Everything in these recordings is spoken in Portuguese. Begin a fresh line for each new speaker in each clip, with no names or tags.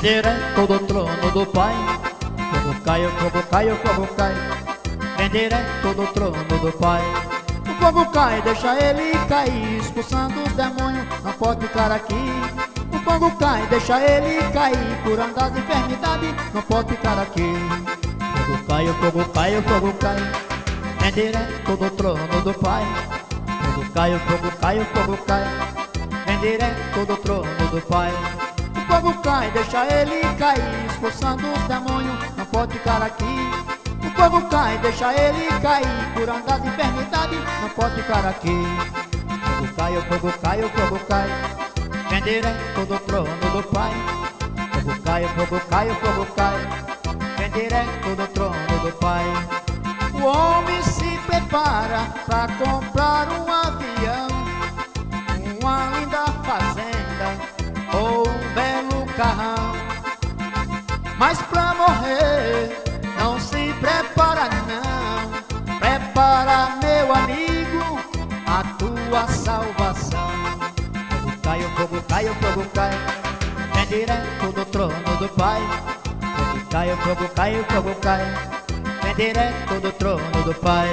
direto do trono do Pai. Fogo cai, o fogo cai, o fogo cai, vem direto do trono do Pai. O fogo cai, deixa ele cair, expulsando os demônios, não pode ficar aqui. O fogo cai, deixa ele cair, curando as enfermidades, não pode ficar aqui. O fogo cai, o fogo cai, o fogo cai, vem direto do trono do Pai. O fogo cai, o fogo cai, o fogo cai, vem direto do trono do Pai. O fogo cai, deixa ele cair, expulsando os demônios, não pode ficar aqui. O fogo cai, deixa ele cair, curando as enfermidades, não pode ficar aqui. O fogo cai, o fogo cai, o fogo cai, vem direto do trono do Pai. O fogo cai, o fogo cai, o fogo cai, vem direto do trono do Pai. O homem se prepara para comprar um avião, uma linda fazenda ou um belo carrão, mas pra morrer não se prepara não. Prepara, meu amigo, a tua salvação. O fogo cai, o fogo cai, o fogo cai, vem direto do trono do Pai. O fogo cai, o fogo cai, o fogo cai, vem direto do trono do Pai.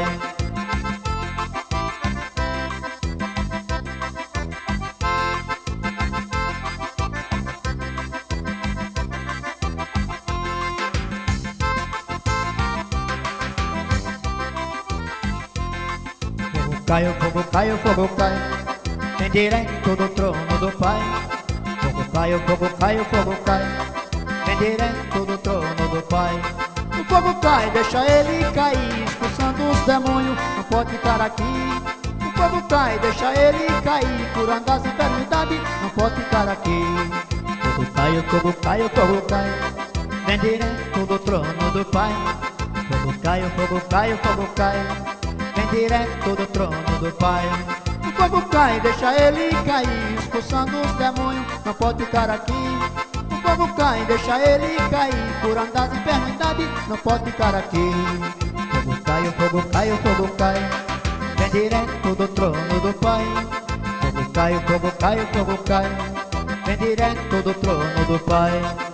Cai, o fogo cai, o fogo cai, vem direto do trono do Pai. O fogo cai, o fogo cai, o fogo cai, vem direto do trono do Pai. O fogo cai, deixa ele cair, expulsando os demônios, não pode ficar aqui. O fogo cai, deixa ele cair, curando as enfermidades, não pode ficar aqui. O fogo cai, o fogo cai, o fogo cai, vem direto do trono do Pai. O fogo cai, o fogo cai, o fogo cai, vem direto do trono do Pai. O fogo cai, deixa ele cair, expulsando os demônios, não pode ficar aqui. O fogo cai, deixa ele cair, curando as enfermidades, não pode ficar aqui. O fogo cai, o fogo cai, o fogo cai, vem direto do trono do Pai. O fogo cai, o fogo cai, o fogo cai, vem direto do trono do Pai.